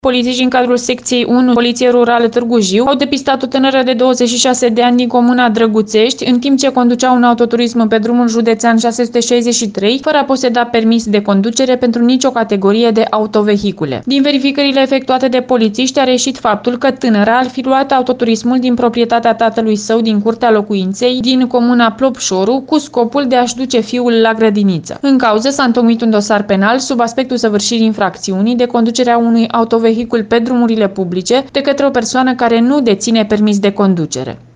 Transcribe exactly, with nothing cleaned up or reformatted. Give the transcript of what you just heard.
Polițiști în cadrul secției unu Poliție Rurală Târgu Jiu au depistat o tânără de douăzeci și șase de ani din comuna Drăguțești, în timp ce conducea un autoturism pe drumul județean șase sute șaizeci și trei, fără a poseda permis de conducere pentru nicio categorie de autovehicule. Din verificările efectuate de polițiști a reieșit faptul că tânăra ar fi luat autoturismul din proprietatea tatălui său din curtea locuinței din comuna Plopșoru cu scopul de a-și duce fiul la grădiniță. În cauză s-a întocmit un dosar penal sub aspectul săvârșirii infracțiunii de conducerea unui autovehicul pe drumurile publice de către o persoană care nu deține permis de conducere.